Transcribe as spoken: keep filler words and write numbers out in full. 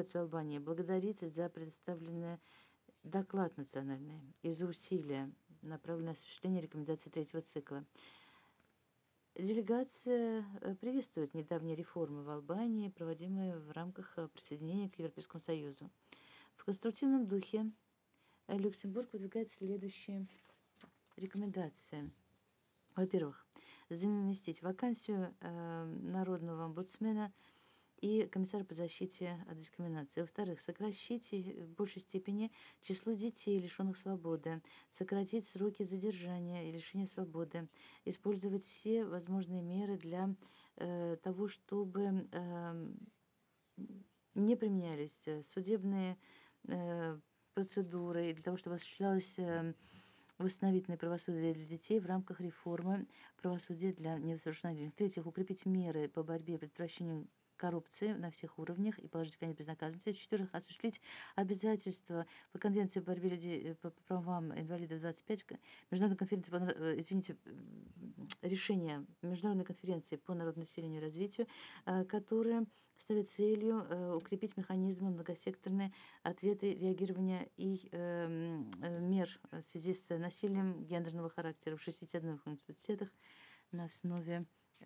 делегацию Албании благодарит за предоставленный доклад национальный и за усилия, направленные на осуществление рекомендаций третьего цикла. Делегация э, приветствует недавние реформы в Албании, проводимые в рамках э, присоединения к Европейскому Союзу. В конструктивном духе э, Люксембург выдвигает следующие рекомендации. Во-первых, заместить вакансию э, народного омбудсмена и комиссара по защите от дискриминации. Во-вторых, сократить в большей степени число детей, лишенных свободы, сократить сроки задержания и лишения свободы, использовать все возможные меры для э, того, чтобы э, не применялись э, судебные э, процедуры, для того, чтобы осуществлялось э, восстановительное правосудие для детей в рамках реформы правосудия для несовершеннолетних. В-третьих, укрепить меры по борьбе и предотвращению коррупции на всех уровнях и положить конец безнаказанности. В-четвертых, осуществить обязательства по Конвенции по борьбе людей по правам инвалидов двадцать пять, Международной конференции по, э, извините, решение Международной конференции по народному населению и развитию, э, которая ставит целью э, укрепить механизмы многосекторные ответы реагирования и э, э, мер в связи с насилием гендерного характера в шестидесяти одних университетах на основе